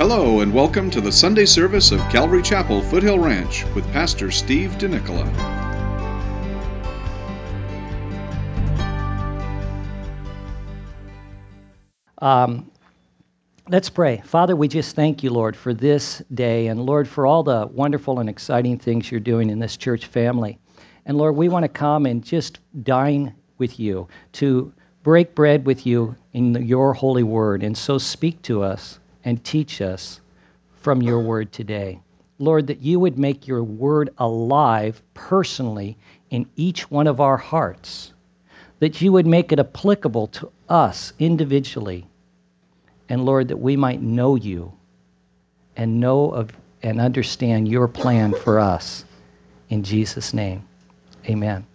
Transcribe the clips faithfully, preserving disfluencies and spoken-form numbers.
Hello and welcome to the Sunday service of Calvary Chapel, Foothill Ranch with Pastor Steve DeNicola. Um, let's pray. Father, we just thank you, Lord, for this day, and Lord, for all the wonderful and exciting things you're doing in this church family. And Lord, we want to come and just dine with you, to break bread with you in your holy word, and so speak to us and teach us from your word today. Lord, that you would make your word alive personally in each one of our hearts, that you would make it applicable to us individually, and Lord, that we might know you and know of and understand your plan for us. In Jesus' name, amen.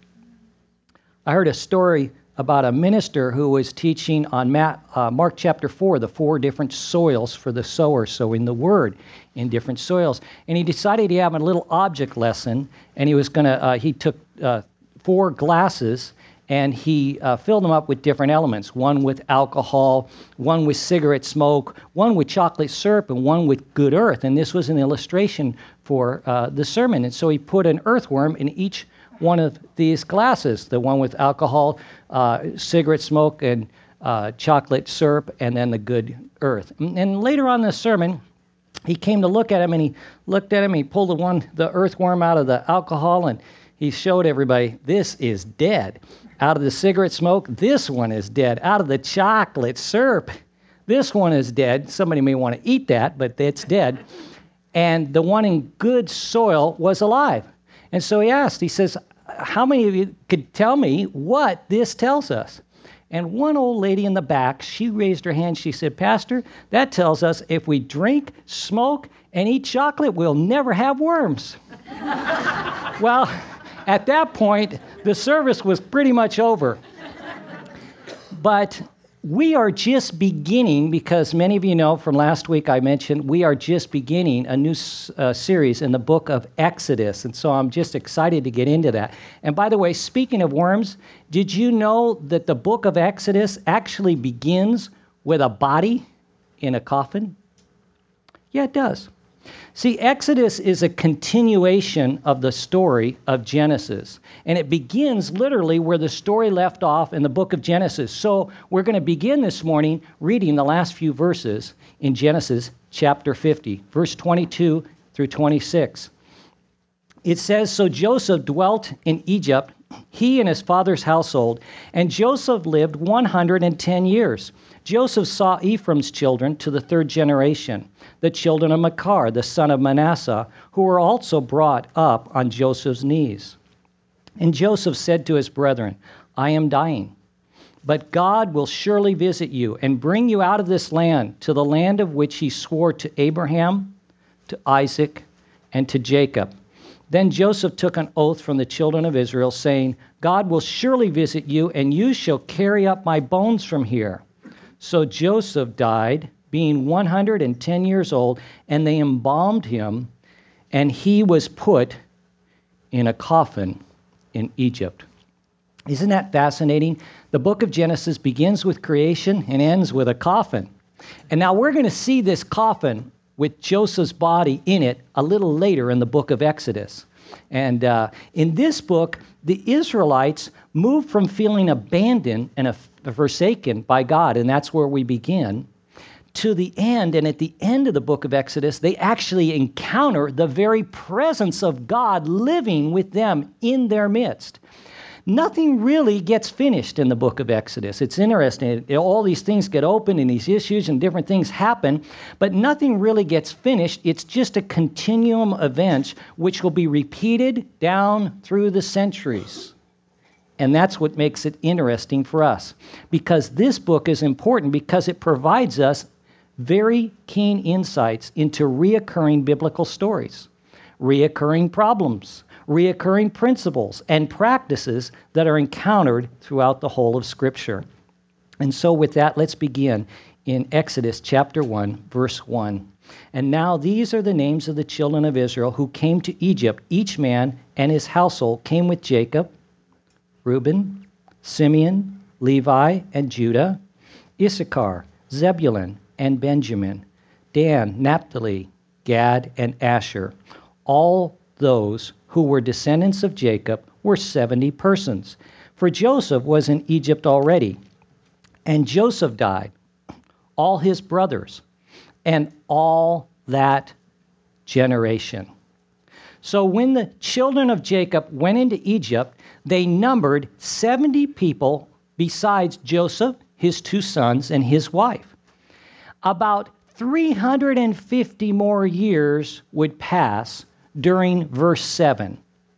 I heard a story about a minister who was teaching on Matt, uh, Mark chapter four, the four different soils for the sower, sowing the word in different soils. And he decided to have a little object lesson, and he was going to, uh, he took uh, four glasses, and he uh, filled them up with different elements, one with alcohol, one with cigarette smoke, one with chocolate syrup, and one with good earth. And this was an illustration for uh, the sermon. And so he put an earthworm in each one of these glasses, the one with alcohol, uh, cigarette smoke, and uh, chocolate syrup, and then the good earth. And, and later on in the sermon, he came to look at him, and he looked at him, he pulled the one, the earthworm out of the alcohol, and he showed everybody, this is dead. Out of the cigarette smoke, this one is dead. Out of the chocolate syrup, this one is dead. Somebody may want to eat that, but it's dead. And the one in good soil was alive. And so he asked, he says, how many of you could tell me what this tells us? And one old lady in the back, she raised her hand. She said, Pastor, that tells us if we drink, smoke, and eat chocolate, we'll never have worms. Well, at that point, the service was pretty much over. But we are just beginning, because many of you know from last week I mentioned we are just beginning a new uh, series in the book of Exodus. And so I'm just excited to get into that. And by the way, speaking of worms, did you know that the book of Exodus actually begins with a body in a coffin? Yeah, it does. See, Exodus is a continuation of the story of Genesis, and it begins literally where the story left off in the book of Genesis. So we're going to begin this morning reading the last few verses in Genesis chapter fifty, verse twenty-two through twenty-six. It says, So Joseph dwelt in Egypt, he and his father's household, and Joseph lived one hundred ten years. Joseph saw Ephraim's children to the third generation, the children of Machir, the son of Manasseh, who were also brought up on Joseph's knees. And Joseph said to his brethren, I am dying, but God will surely visit you and bring you out of this land to the land of which he swore to Abraham, to Isaac, and to Jacob. Then Joseph took an oath from the children of Israel, saying, God will surely visit you, and you shall carry up my bones from here. So Joseph died, being one hundred ten years old, and they embalmed him, and he was put in a coffin in Egypt. Isn't that fascinating? The book of Genesis begins with creation and ends with a coffin. And now we're going to see this coffin with Joseph's body in it a little later in the book of Exodus. And uh, in this book, the Israelites moved from feeling abandoned and forsaken by God, and that's where we begin, to the end. And at the end of the book of Exodus, they actually encounter the very presence of God living with them in their midst. Nothing really gets finished in the book of Exodus. It's interesting. All these things get opened and these issues and different things happen, but nothing really gets finished. It's just a continuum of events which will be repeated down through the centuries. And that's what makes it interesting for us, because this book is important because it provides us very keen insights into reoccurring biblical stories, reoccurring problems, reoccurring principles and practices that are encountered throughout the whole of Scripture. And so with that, let's begin in Exodus chapter one, verse one. And now these are the names of the children of Israel who came to Egypt. Each man and his household came with Jacob: Reuben, Simeon, Levi, and Judah, Issachar, Zebulun, and Benjamin, Dan, Naphtali, Gad, and Asher. All those who were descendants of Jacob were seventy persons. For Joseph was in Egypt already. And Joseph died, all his brothers, and all that generation. So when the children of Jacob went into Egypt, they numbered seventy people besides Joseph, his two sons, and his wife. About three hundred fifty more years would pass during verse seven.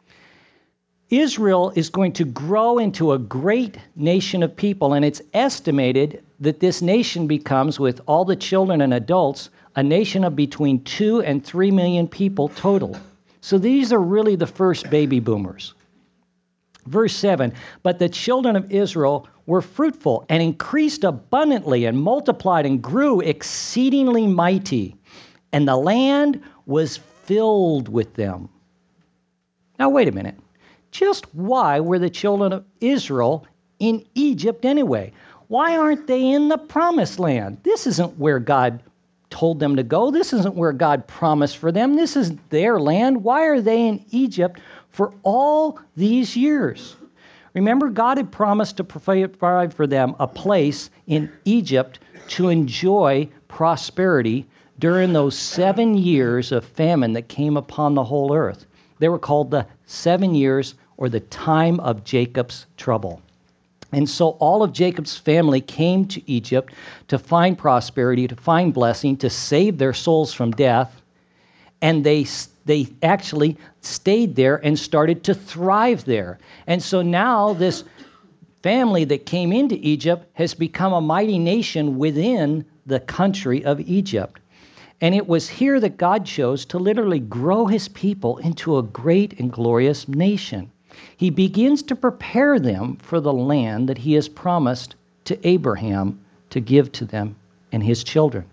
Israel is going to grow into a great nation of people, and it's estimated that this nation becomes, with all the children and adults, a nation of between two and three million people total. So these are really the first baby boomers. Verse seven, but the children of Israel were fruitful and increased abundantly and multiplied and grew exceedingly mighty, and the land was filled with them. Now, wait a minute. Just why were the children of Israel in Egypt anyway? Why aren't they in the promised land? This isn't where God told them to go. This isn't where God promised for them. This isn't their land. Why are they in Egypt for all these years? Remember, God had promised to provide for them a place in Egypt to enjoy prosperity during those seven years of famine that came upon the whole earth. They were called the seven years, or the time of Jacob's trouble. And so all of Jacob's family came to Egypt to find prosperity, to find blessing, to save their souls from death. And they they actually stayed there and started to thrive there. And so now this family that came into Egypt has become a mighty nation within the country of Egypt. And it was here that God chose to literally grow his people into a great and glorious nation. He begins to prepare them for the land that he has promised to Abraham to give to them and his children.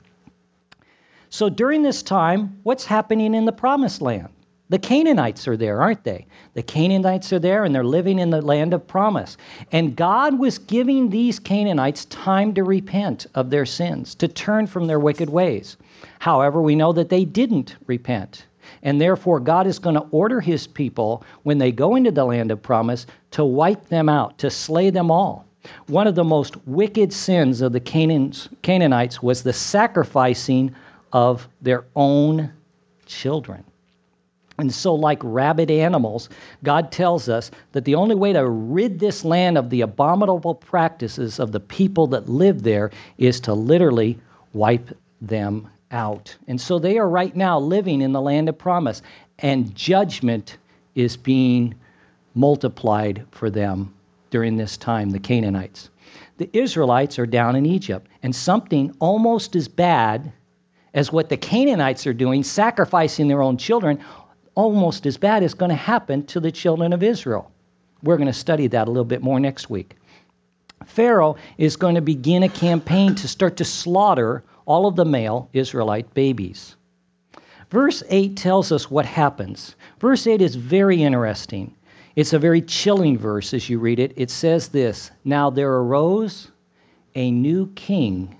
So during this time, what's happening in the promised land? The Canaanites are there, aren't they? The Canaanites are there, and they're living in the land of promise. And God was giving these Canaanites time to repent of their sins, to turn from their wicked ways. However, we know that they didn't repent. And therefore, God is going to order his people, when they go into the land of promise, to wipe them out, to slay them all. One of the most wicked sins of the Canaans, Canaanites was the sacrificing of their own children. And so, like rabid animals, God tells us that the only way to rid this land of the abominable practices of the people that live there is to literally wipe them out. And so they are right now living in the land of promise, and judgment is being multiplied for them during this time, the Canaanites. The Israelites are down in Egypt, and something almost as bad as what the Canaanites are doing, sacrificing their own children, almost as bad is going to happen to the children of Israel. We're going to study that a little bit more next week. Pharaoh is going to begin a campaign to start to slaughter all of the male Israelite babies. Verse eight tells us what happens. Verse eight is very interesting. It's a very chilling verse as you read it. It says this, "Now there arose a new king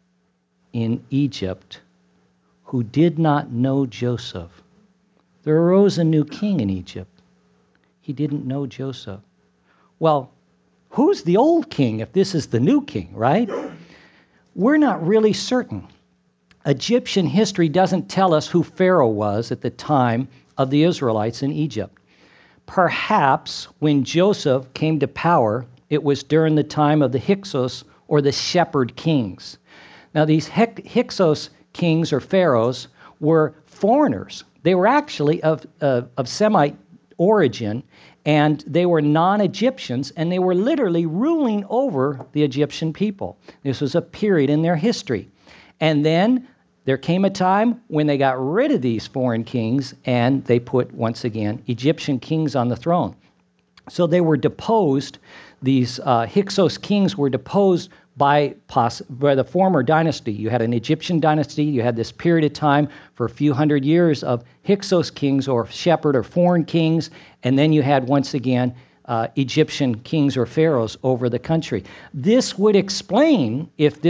in Egypt who did not know Joseph." There arose a new king in Egypt. He didn't know Joseph. Well, who's the old king if this is the new king, right? We're not really certain. Egyptian history doesn't tell us who Pharaoh was at the time of the Israelites in Egypt. Perhaps when Joseph came to power, it was during the time of the Hyksos, or the shepherd kings. Now, these Hyksos kings or pharaohs were foreigners. They were actually of, uh, of Semite origin, and they were non-Egyptians, and they were literally ruling over the Egyptian people. This was a period in their history. And then there came a time when they got rid of these foreign kings, and they put, once again, Egyptian kings on the throne. So they were deposed. These uh, Hyksos kings were deposed by, poss- by the former dynasty. You had an Egyptian dynasty. You had this period of time for a few hundred years of Hyksos kings, or shepherd or foreign kings. And then you had, once again, uh, Egyptian kings or pharaohs over the country. This would explain, if this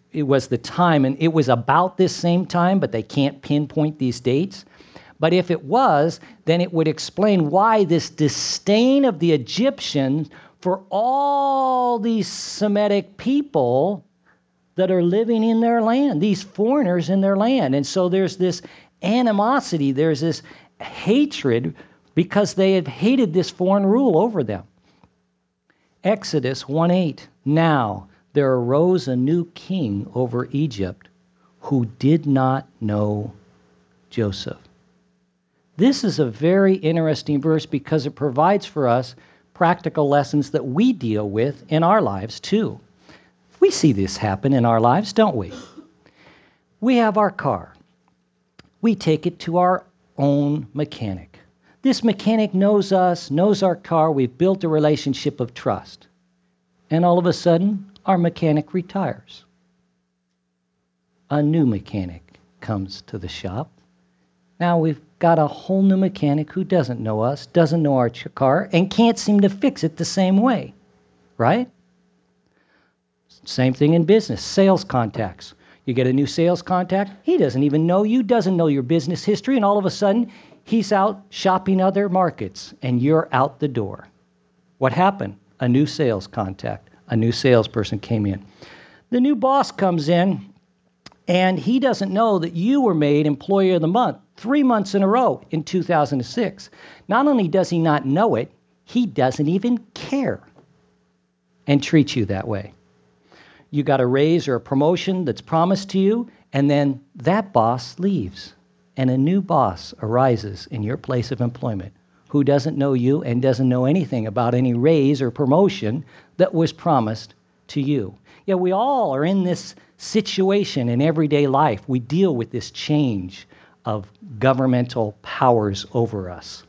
it was the time, and it was about this same time, but they can't pinpoint these dates. But if it was, then it would explain why this disdain of the Egyptians for all these Semitic people that are living in their land, these foreigners in their land. And so there's this animosity, there's this hatred because they had hated this foreign rule over them. Exodus one eight, now there arose a new king over Egypt who did not know Joseph. This is a very interesting verse because it provides for us practical lessons that we deal with in our lives too. We see this happen in our lives, don't we? We have our car. We take it to our own mechanic. This mechanic knows us, knows our car. We've built a relationship of trust. And all of a sudden, our mechanic retires. A new mechanic comes to the shop. Now we've got a whole new mechanic who doesn't know us, doesn't know our car, and can't seem to fix it the same way, right? Same thing in business, sales contacts. You get a new sales contact, he doesn't even know you, doesn't know your business history, and all of a sudden, he's out shopping other markets, and you're out the door. What happened? A new sales contact, a new salesperson came in. The new boss comes in, and he doesn't know that you were made Employee of the Month three months in a row in two thousand six. Not only does he not know it, he doesn't even care and treats you that way. You got a raise or a promotion that's promised to you, and then that boss leaves, and a new boss arises in your place of employment who doesn't know you and doesn't know anything about any raise or promotion that was promised to you. Yeah, we all are in this situation in everyday life. We deal with this change of governmental powers over us.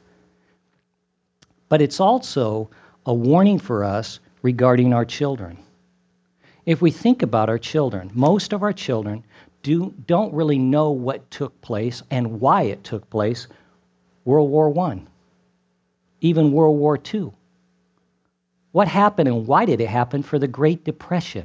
But it's also a warning for us regarding our children. If we think about our children, most of our children do, don't really know what took place and why it took place. World War One, even World War Two. What happened and why did it happen for the Great Depression?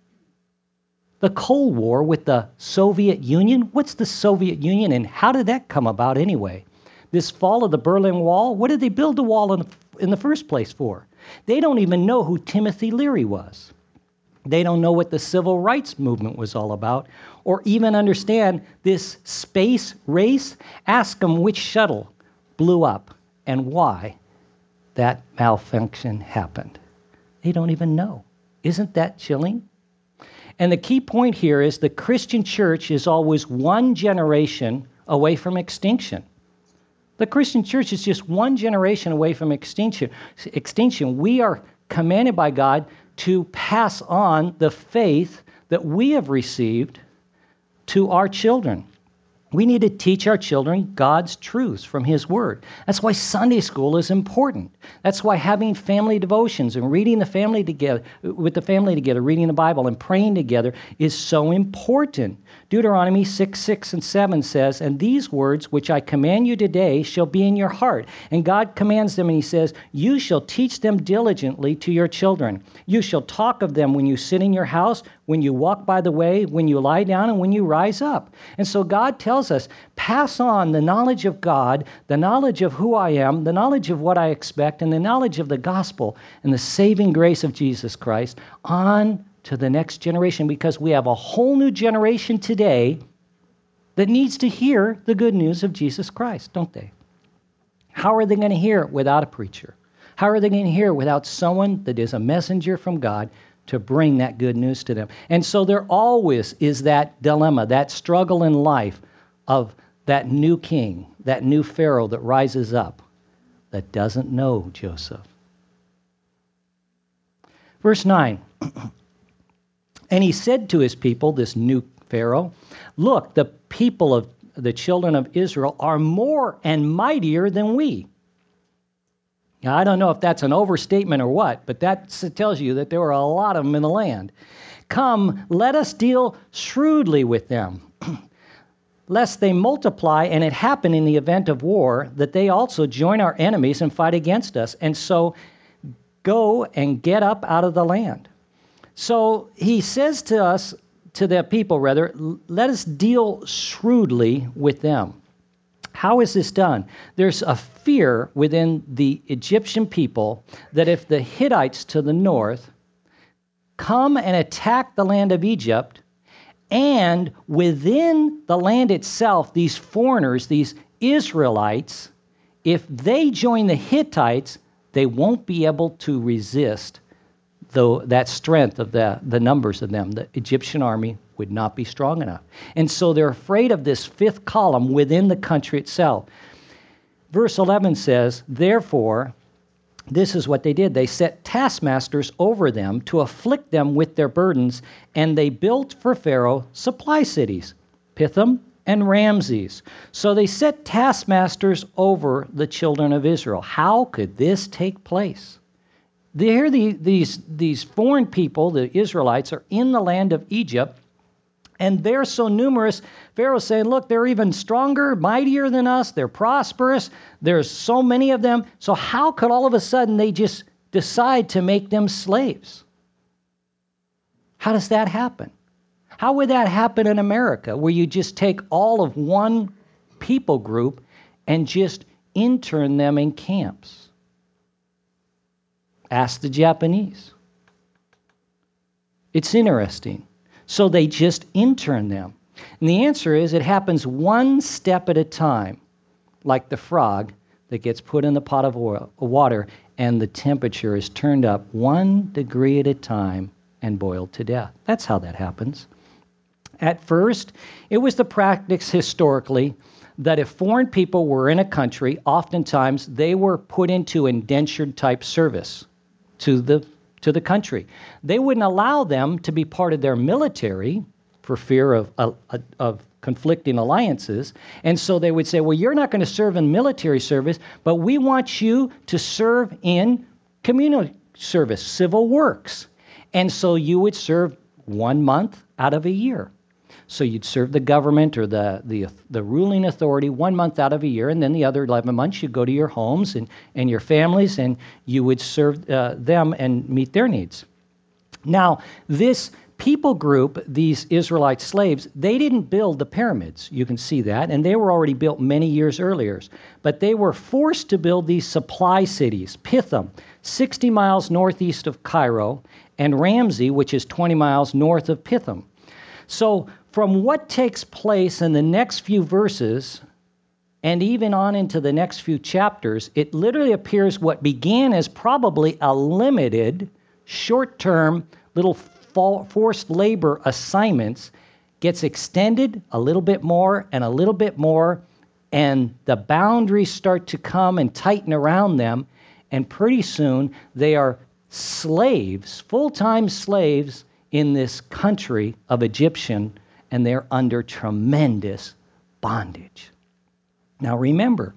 The Cold War with the Soviet Union. What's the Soviet Union and how did that come about anyway? This fall of the Berlin Wall, what did they build the wall in, in the first place for? They don't even know who Timothy Leary was. They don't know what the civil rights movement was all about, or even understand this space race. Ask them which shuttle blew up and why that malfunction happened. They don't even know. Isn't that chilling? And the key point here is the Christian church is always one generation away from extinction. The Christian church is just one generation away from extinction. Extinction. We are commanded by God to pass on the faith that we have received to our children. We need to teach our children God's truths from His Word. That's why Sunday school is important. That's why having family devotions and reading the family together, with the family together, reading the Bible and praying together is so important. Deuteronomy six, six, and seven says, and these words which I command you today shall be in your heart. And God commands them and He says, you shall teach them diligently to your children. You shall talk of them when you sit in your house, when you walk by the way, when you lie down, and when you rise up. And so God tells us, pass on the knowledge of God, the knowledge of who I am, the knowledge of what I expect, and the knowledge of the gospel and the saving grace of Jesus Christ on to the next generation, because we have a whole new generation today that needs to hear the good news of Jesus Christ, don't they? How are they going to hear it without a preacher? How are they going to hear it without someone that is a messenger from God to bring that good news to them? And so there always is that dilemma, that struggle in life of that new king, that new Pharaoh that rises up that doesn't know Joseph. Verse nine, and he said to his people, this new Pharaoh, look, the people of the children of Israel are more and mightier than we. Now, I don't know if that's an overstatement or what, but that tells you that there were a lot of them in the land. Come, let us deal shrewdly with them, lest they multiply, and it happen in the event of war, that they also join our enemies and fight against us, and so go and get up out of the land. So he says to us to the people, rather, let us deal shrewdly with them. How is this done? There's a fear within the Egyptian people that if the Hittites to the north come and attack the land of Egypt, and within the land itself, these foreigners, these Israelites, if they join the Hittites, they won't be able to resist the, that strength of the, the numbers of them. The Egyptian army would not be strong enough. And so they're afraid of this fifth column within the country itself. Verse eleven says, therefore, this is what they did. They set taskmasters over them to afflict them with their burdens, and they built for Pharaoh supply cities, Pithom and Ramses. So they set taskmasters over the children of Israel. How could this take place? Here the, these, these foreign people, the Israelites, are in the land of Egypt, and they're so numerous, Pharaoh's saying, look, they're even stronger, mightier than us, they're prosperous, there's so many of them, so how could all of a sudden they just decide to make them slaves? How does that happen? How would that happen in America, where you just take all of one people group and just intern them in camps? Ask the Japanese. It's interesting. So they just intern them. And the answer is it happens one step at a time, like the frog that gets put in the pot of oil, water, and the temperature is turned up one degree at a time and boiled to death. That's how that happens. At first, it was the practice historically that if foreign people were in a country, oftentimes they were put into indentured type service to the to the country. They wouldn't allow them to be part of their military for fear of, of, of conflicting alliances. And so they would say, well, you're not going to serve in military service, but we want you to serve in community service, civil works. And so you would serve one month out of a year. So you'd serve the government or the, the the ruling authority one month out of a year, and then the other eleven months you'd go to your homes and, and your families, and you would serve uh, them and meet their needs. Now, this people group, these Israelite slaves, they didn't build the pyramids. You can see that, and they were already built many years earlier. But they were forced to build these supply cities, Pithom, sixty miles northeast of Cairo, and Ramses, which is twenty miles north of Pithom. So from what takes place in the next few verses, and even on into the next few chapters, it literally appears what began as probably a limited, short-term, little forced labor assignments gets extended a little bit more and a little bit more, and the boundaries start to come and tighten around them, and pretty soon they are slaves, full-time slaves, in this country of Egyptian, and they're under tremendous bondage. Now remember,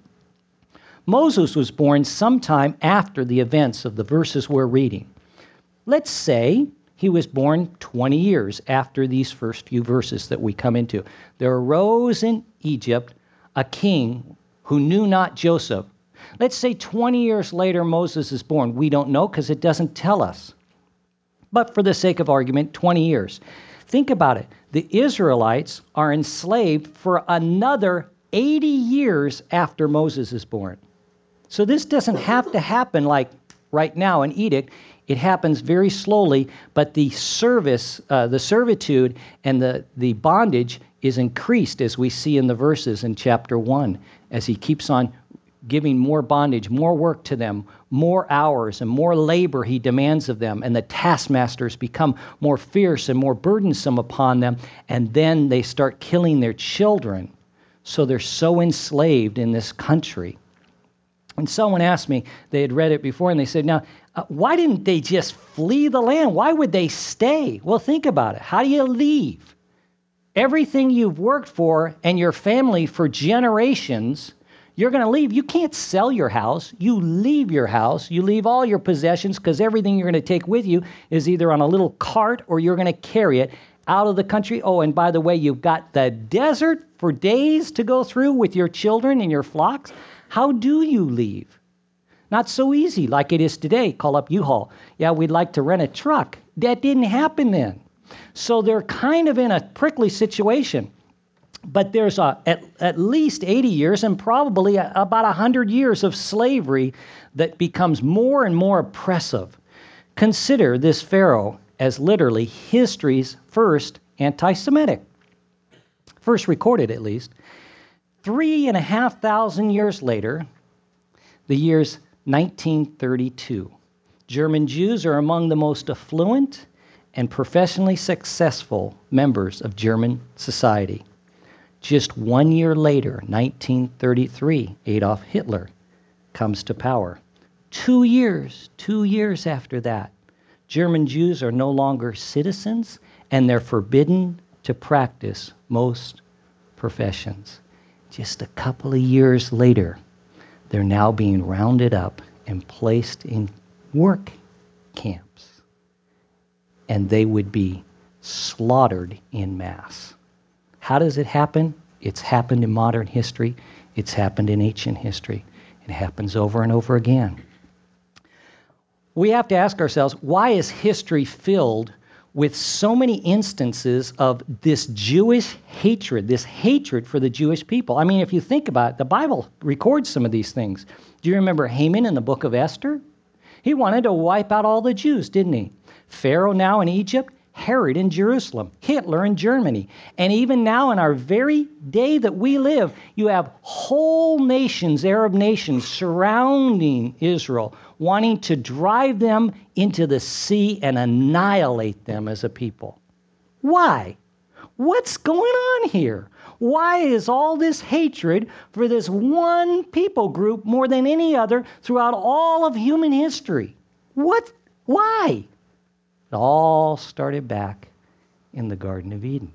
Moses was born sometime after the events of the verses we're reading. Let's say he was born twenty years after these first few verses that we come into. There arose in Egypt a king who knew not Joseph. Let's say twenty years later Moses is born. We don't know because it doesn't tell us. But for the sake of argument, twenty years. Think about it. The Israelites are enslaved for another eighty years after Moses is born. So this doesn't have to happen like right now, an edict. It happens very slowly, but the service, uh, the servitude and the, the bondage is increased, as we see in the verses in chapter one, as he keeps on giving more bondage, more work to them, more hours and more labor he demands of them, and the taskmasters become more fierce and more burdensome upon them, and then they start killing their children. So they're so enslaved in this country. And someone asked me, they had read it before, and they said, now, uh, why didn't they just flee the land? Why would they stay? Well, think about it. How do you leave? Everything you've worked for and your family for generations, you're going to leave. You can't sell your house. You leave your house. You leave all your possessions because everything you're going to take with you is either on a little cart or you're going to carry it out of the country. Oh, and by the way, you've got the desert for days to go through with your children and your flocks. How do you leave? Not so easy like it is today. Call up U-Haul. Yeah, we'd like to rent a truck. That didn't happen then. So they're kind of in a prickly situation. But there's a, at, at least eighty years and probably a, about one hundred years of slavery that becomes more and more oppressive. Consider this Pharaoh as literally history's first anti-Semitic, first recorded at least. Three and a half thousand years later, the year's nineteen thirty-two. German Jews are among the most affluent and professionally successful members of German society. Just one year later, nineteen thirty-three, Adolf Hitler comes to power. Two years, two years after that, German Jews are no longer citizens and they're forbidden to practice most professions. Just a couple of years later, they're now being rounded up and placed in work camps. And they would be slaughtered in mass. How does it happen? It's happened in modern history. It's happened in ancient history. It happens over and over again. We have to ask ourselves, why is history filled with so many instances of this Jewish hatred, this hatred for the Jewish people? I mean, if you think about it, the Bible records some of these things. Do you remember Haman in the book of Esther? He wanted to wipe out all the Jews, didn't he? Pharaoh now in Egypt, Herod in Jerusalem, Hitler in Germany, and even now in our very day that we live, you have whole nations, Arab nations, surrounding Israel, wanting to drive them into the sea and annihilate them as a people. Why? What's going on here? Why is all this hatred for this one people group more than any other throughout all of human history? What? Why? It all started back in the Garden of Eden.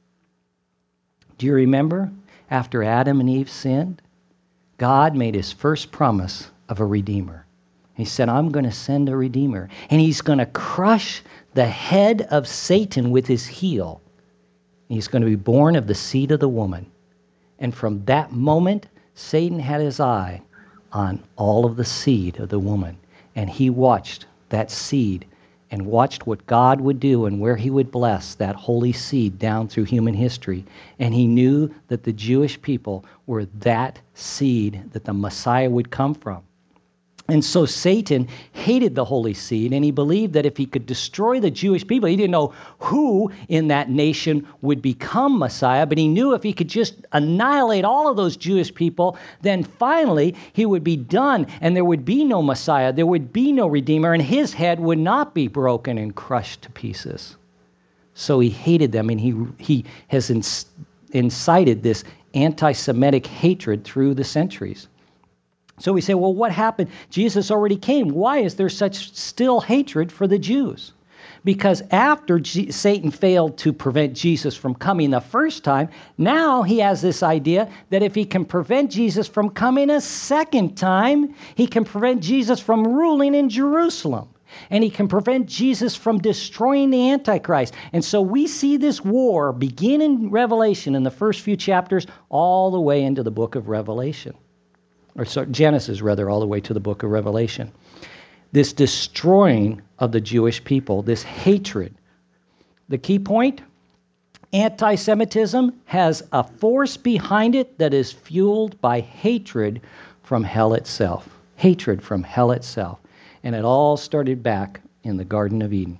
Do you remember after Adam and Eve sinned, God made his first promise of a Redeemer. He said, I'm going to send a Redeemer, and he's going to crush the head of Satan with his heel. He's going to be born of the seed of the woman. And from that moment, Satan had his eye on all of the seed of the woman, and he watched that seed and watched what God would do and where he would bless that holy seed down through human history. And he knew that the Jewish people were that seed that the Messiah would come from. And so Satan hated the holy seed, and he believed that if he could destroy the Jewish people, he didn't know who in that nation would become Messiah, but he knew if he could just annihilate all of those Jewish people, then finally he would be done, and there would be no Messiah, there would be no Redeemer, and his head would not be broken and crushed to pieces. So he hated them, and he, he has inc- incited this anti-Semitic hatred through the centuries. So we say, well, what happened? Jesus already came. Why is there such still hatred for the Jews? Because after G- Satan failed to prevent Jesus from coming the first time, now he has this idea that if he can prevent Jesus from coming a second time, he can prevent Jesus from ruling in Jerusalem. And he can prevent Jesus from destroying the Antichrist. And so we see this war begin in Revelation in the first few chapters all the way into the book of Revelation. Or sorry, Genesis, rather, all the way to the book of Revelation. This destroying of the Jewish people, this hatred. The key point, anti-Semitism has a force behind it that is fueled by hatred from hell itself. Hatred from hell itself. And it all started back in the Garden of Eden.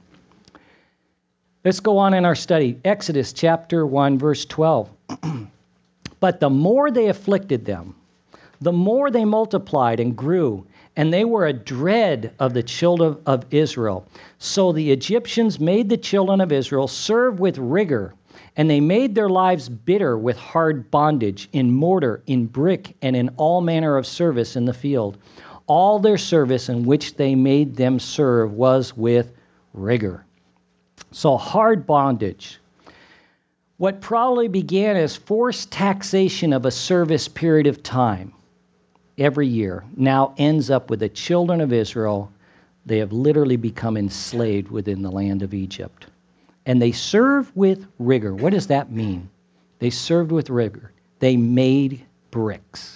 Let's go on in our study. Exodus chapter one, verse twelve. But the more they afflicted them, the more they multiplied and grew, and they were a dread of the children of Israel. So the Egyptians made the children of Israel serve with rigor, and they made their lives bitter with hard bondage, in mortar, in brick, and in all manner of service in the field. All their service in which they made them serve was with rigor. So hard bondage. What probably began as forced taxation of a service period of time every year now ends up with the children of Israel. They have literally become enslaved within the land of Egypt. And they serve with rigor. What does that mean? They served with rigor. They made bricks.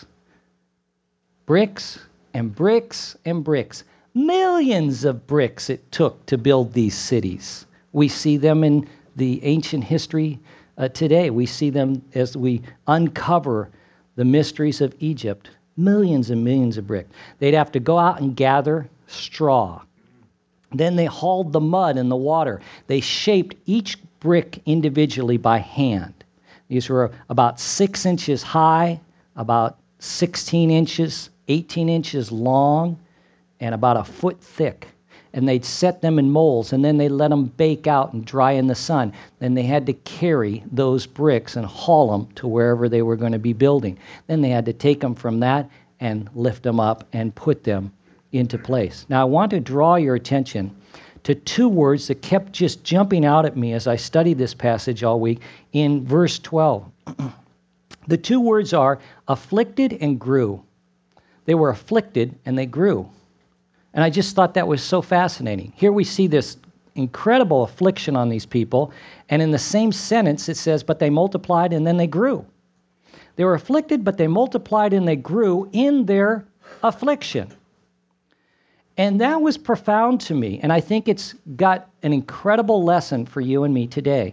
Bricks and bricks and bricks. Millions of bricks it took to build these cities. We see them in the ancient history uh, today. We see them as we uncover the mysteries of Egypt, millions and millions of bricks. They'd have to go out and gather straw. Then they hauled the mud and the water. They shaped each brick individually by hand. These were about six inches high, about sixteen inches, eighteen inches long, and about a foot thick. And they'd set them in molds, and then they let them bake out and dry in the sun. Then they had to carry those bricks and haul them to wherever they were going to be building. Then they had to take them from that and lift them up and put them into place. Now, I want to draw your attention to two words that kept just jumping out at me as I studied this passage all week in verse twelve. The two words are afflicted and grew. They were afflicted and they grew. And I just thought that was so fascinating. Here we see this incredible affliction on these people, and in the same sentence it says, but they multiplied and then they grew. They were afflicted, but they multiplied and they grew in their affliction. And that was profound to me, and I think it's got an incredible lesson for you and me today.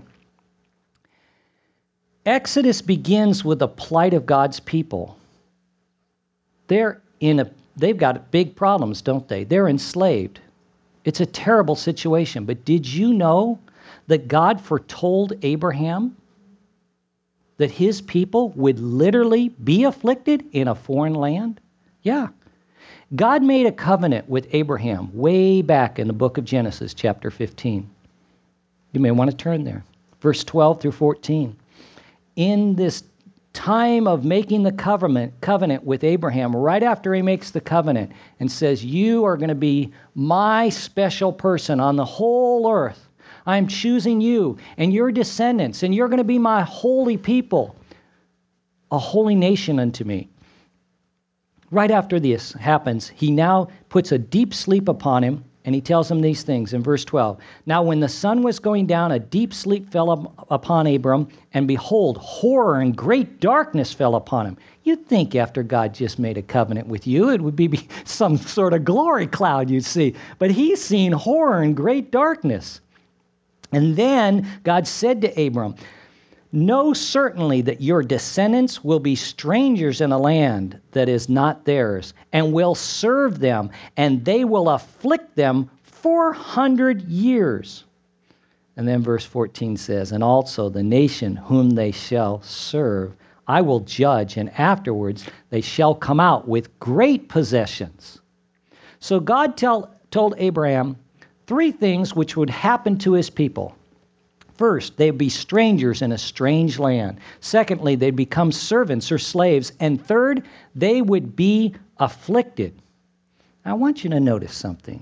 Exodus begins with the plight of God's people. They're in a They've got big problems, don't they? They're enslaved. It's a terrible situation. But did you know that God foretold Abraham that his people would literally be afflicted in a foreign land? Yeah. God made a covenant with Abraham way back in the book of Genesis, chapter fifteen. You may want to turn there. Verse twelve through fourteen. In this time of making the covenant covenant with Abraham, right after he makes the covenant and says, you are going to be my special person on the whole earth. I'm choosing you and your descendants, and you're going to be my holy people, a holy nation unto me. Right after this happens, he now puts a deep sleep upon him, and he tells him these things in verse twelve. Now when the sun was going down, a deep sleep fell up upon Abram, and behold, horror and great darkness fell upon him. You'd think after God just made a covenant with you, it would be some sort of glory cloud you'd see. But he's seen horror and great darkness. And then God said to Abram, know certainly that your descendants will be strangers in a land that is not theirs, and will serve them, and they will afflict them four hundred years. And then verse fourteen says, and also the nation whom they shall serve, I will judge, and afterwards they shall come out with great possessions. So God tell, told Abraham three things which would happen to his people. First, they'd be strangers in a strange land. Secondly, they'd become servants or slaves. And third, they would be afflicted. I want you to notice something.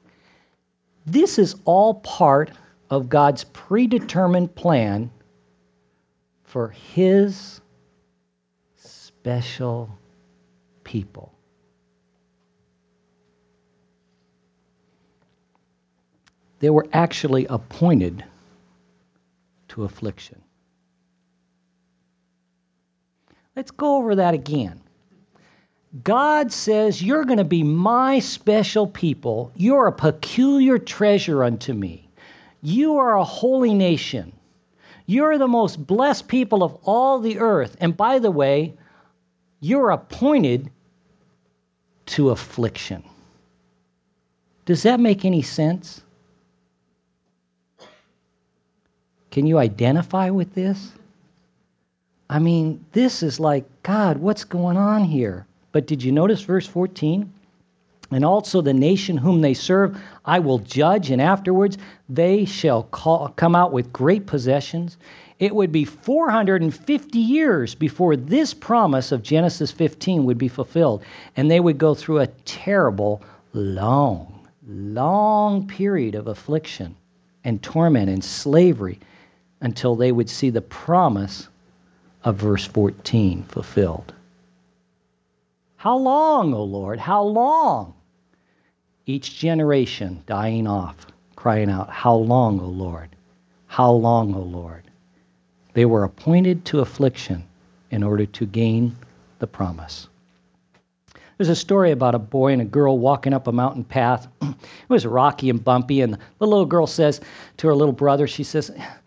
This is all part of God's predetermined plan for his special people. They were actually appointed to affliction. Let's go over that again. God says, you're going to be my special people. You're a peculiar treasure unto me. You are a holy nation. You're the most blessed people of all the earth. And by the way, you're appointed to affliction. Does that make any sense? Can you identify with this? I mean, this is like, God, what's going on here? But did you notice verse fourteen? And also the nation whom they serve, I will judge, and afterwards they shall call, come out with great possessions. It would be four hundred fifty years before this promise of Genesis fifteen would be fulfilled. And they would go through a terrible, long, long period of affliction and torment and slavery until they would see the promise of verse fourteen fulfilled. How long, O Lord? How long? Each generation dying off, crying out, how long, O Lord? How long, O Lord? They were appointed to affliction in order to gain the promise. There's a story about a boy and a girl walking up a mountain path. It was rocky and bumpy, and the little girl says to her little brother, she says,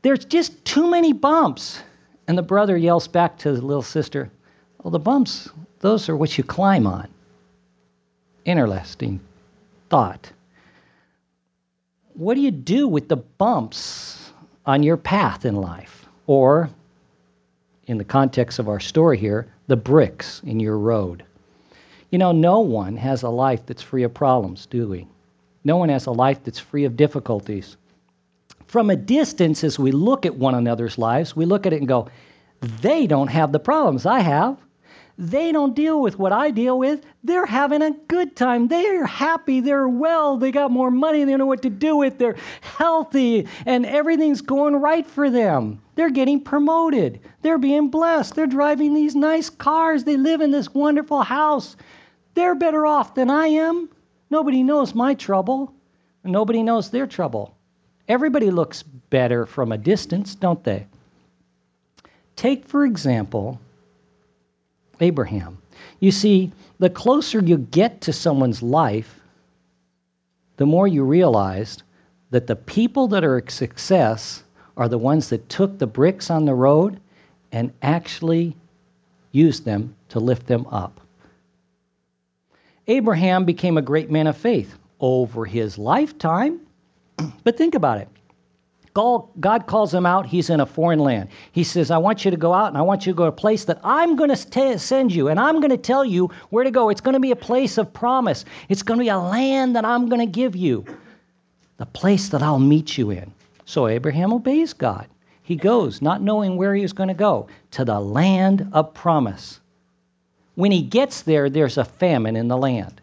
There's just too many bumps. And the brother yells back to the little sister, well, the bumps, those are what you climb on. Interesting thought. What do you do with the bumps on your path in life? Or, in the context of our story here, the bricks in your road. You know, no one has a life that's free of problems, do we? No one has a life that's free of difficulties. From a distance, as we look at one another's lives, we look at it and go, they don't have the problems I have. They don't deal with what I deal with. They're having a good time. They're happy. They're well. They got more money. They know what to do with. They're healthy, and everything's going right for them. They're getting promoted. They're being blessed. They're driving these nice cars. They live in this wonderful house. They're better off than I am. Nobody knows my trouble. Nobody knows their trouble. Everybody looks better from a distance, don't they? Take, for example, Abraham. You see, the closer you get to someone's life, the more you realize that the people that are a success are the ones that took the bricks on the road and actually used them to lift them up. Abraham became a great man of faith over his lifetime. But think about it. God calls him out. He's in a foreign land. He says, I want you to go out, and I want you to go to a place that I'm going to send you, and I'm going to tell you where to go. It's going to be a place of promise. It's going to be a land that I'm going to give you, the place that I'll meet you in. So Abraham obeys God. He goes, not knowing where he was going to go, to the land of promise. When he gets there, there's a famine in the land.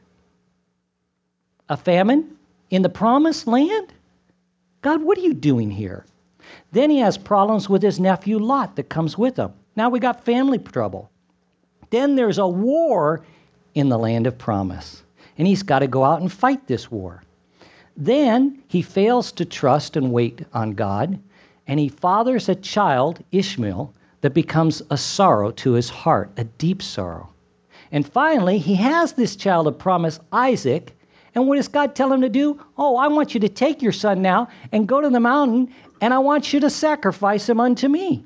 A famine in the promised land? God, what are you doing here? Then he has problems with his nephew Lot that comes with him. Now we got family trouble. Then there's a war in the land of promise. And he's got to go out and fight this war. Then he fails to trust and wait on God. And he fathers a child, Ishmael, that becomes a sorrow to his heart, a deep sorrow. And finally, he has this child of promise, Isaac. And what does God tell him to do? Oh, I want you to take your son now and go to the mountain, and I want you to sacrifice him unto me.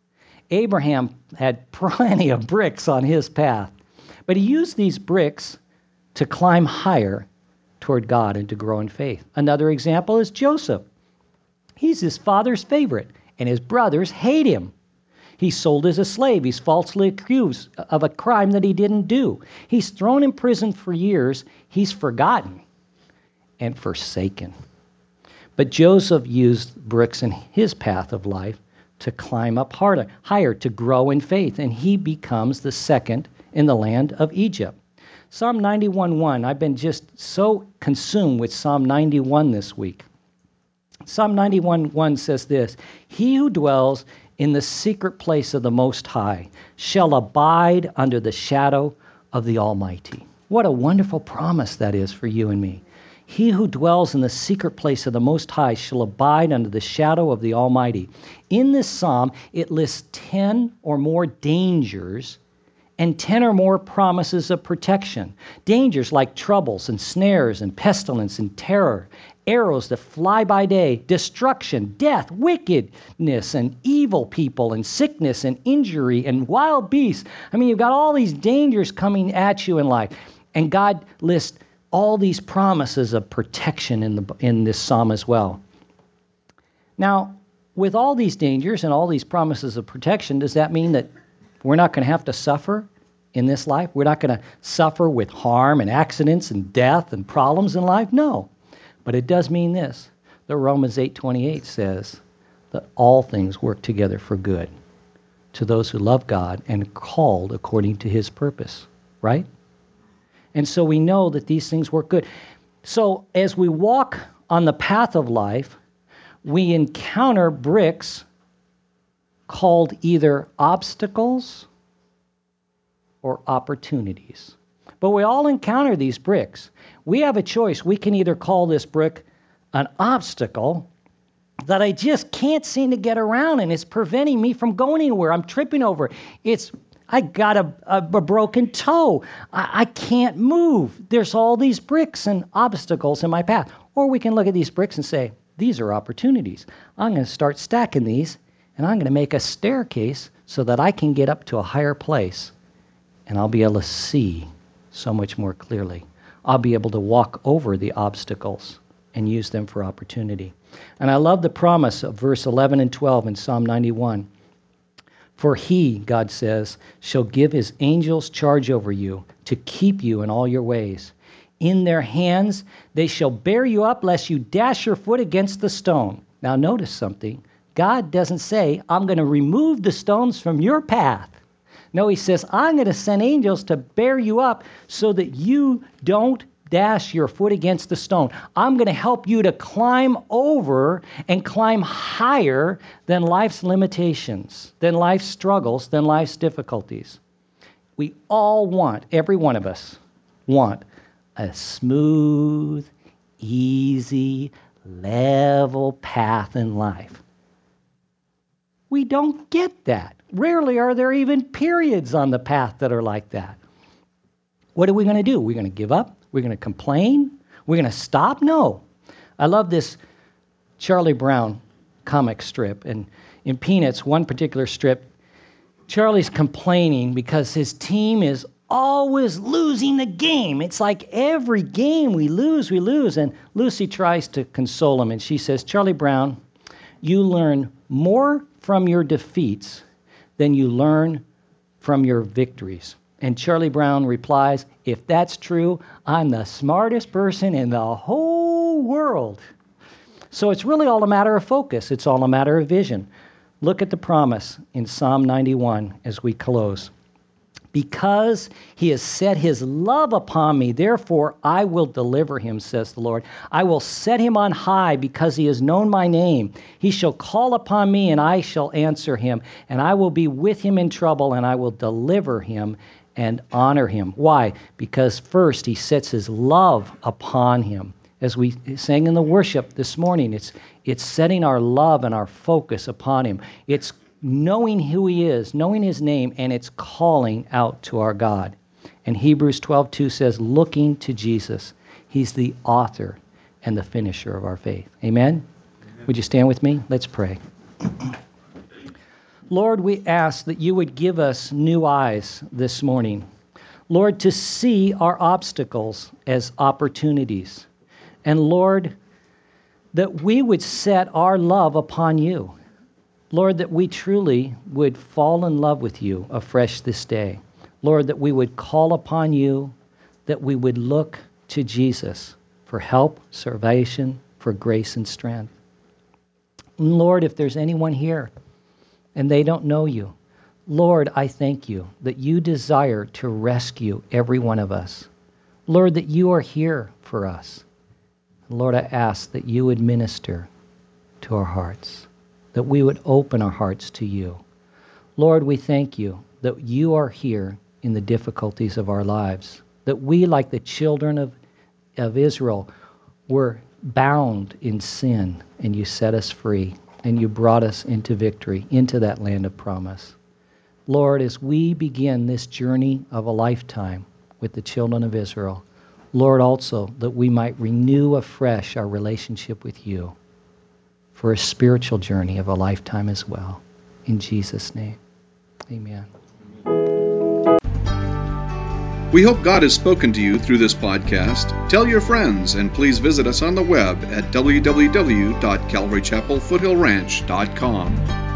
Abraham had plenty of bricks on his path, but he used these bricks to climb higher toward God and to grow in faith. Another example is Joseph. He's his father's favorite, and his brothers hate him. He's sold as a slave. He's falsely accused of a crime that he didn't do. He's thrown in prison for years. He's forgotten and forsaken. But Joseph used bricks in his path of life to climb up harder, higher, to grow in faith, and he becomes the second in the land of Egypt. Psalm ninety-one one, I've been just so consumed with Psalm ninety-one this week. Psalm ninety-one one says this, he who dwells in the secret place of the Most High shall abide under the shadow of the Almighty. What a wonderful promise that is for you and me. He who dwells in the secret place of the Most High shall abide under the shadow of the Almighty. In this psalm, it lists ten or more dangers and ten or more promises of protection. Dangers like troubles and snares and pestilence and terror, arrows that fly by day, destruction, death, wickedness, and evil people, and sickness and injury, and wild beasts. I mean, you've got all these dangers coming at you in life. And God lists all these promises of protection in the in this psalm as well. Now, with all these dangers and all these promises of protection, does that mean that we're not going to have to suffer in this life? We're not going to suffer with harm and accidents and death and problems in life? No. But it does mean this, that Romans eight twenty-eight says that all things work together for good to those who love God and are called according to his purpose, right? And so we know that these things work good. So as we walk on the path of life, we encounter bricks called either obstacles or opportunities. But we all encounter these bricks. We have a choice. We can either call this brick an obstacle that I just can't seem to get around, and it's preventing me from going anywhere. I'm tripping over. It's I got a, a, a broken toe. I, I can't move. There's all these bricks and obstacles in my path. Or we can look at these bricks and say, these are opportunities. I'm going to start stacking these, and I'm going to make a staircase so that I can get up to a higher place, and I'll be able to see so much more clearly. I'll be able to walk over the obstacles and use them for opportunity. And I love the promise of verse eleven and twelve in Psalm ninety-one. For he, God says, shall give his angels charge over you to keep you in all your ways. In their hands they shall bear you up, lest you dash your foot against the stone. Now notice something. God doesn't say, I'm going to remove the stones from your path. No, he says, I'm going to send angels to bear you up so that you don't dash your foot against the stone. I'm going to help you to climb over and climb higher than life's limitations, than life's struggles, than life's difficulties. We all want, every one of us, want a smooth, easy, level path in life. We don't get that. Rarely are there even periods on the path that are like that. What are we going to do? We're going to give up? We're going to complain? We're going to stop? No. I love this Charlie Brown comic strip. And in Peanuts, one particular strip, Charlie's complaining because his team is always losing the game. It's like every game we lose, we lose. And Lucy tries to console him, and she says, Charlie Brown, you learn more from your defeats than you learn from your victories. And Charlie Brown replies, if that's true, I'm the smartest person in the whole world. So it's really all a matter of focus. It's all a matter of vision. Look at the promise in Psalm ninety-one as we close. Because he has set his love upon me, therefore I will deliver him, says the Lord. I will set him on high because he has known my name. He shall call upon me, and I shall answer him. And I will be with him in trouble, and I will deliver him and honor him. Why? Because first he sets his love upon him. As we sang in the worship this morning, it's it's setting our love and our focus upon him. It's knowing who he is, knowing his name, and it's calling out to our God. And Hebrews twelve two says, looking to Jesus. He's the author and the finisher of our faith. Amen? Amen. Would you stand with me? Let's pray. Lord, we ask that you would give us new eyes this morning. Lord, to see our obstacles as opportunities. And Lord, that we would set our love upon you. Lord, that we truly would fall in love with you afresh this day. Lord, that we would call upon you, that we would look to Jesus for help, salvation, for grace and strength. And Lord, if there's anyone here and they don't know you, Lord, I thank you that you desire to rescue every one of us. Lord, that you are here for us. Lord, I ask that you would minister to our hearts, that we would open our hearts to you. Lord, we thank you that you are here in the difficulties of our lives, that we, like the children of, of Israel, were bound in sin, and you set us free, and you brought us into victory, into that land of promise. Lord, as we begin this journey of a lifetime with the children of Israel, Lord, also that we might renew afresh our relationship with you for a spiritual journey of a lifetime as well. In Jesus' name, amen. We hope God has spoken to you through this podcast. Tell your friends, and please visit us on the web at w w w dot calvary chapel foothill ranch dot com.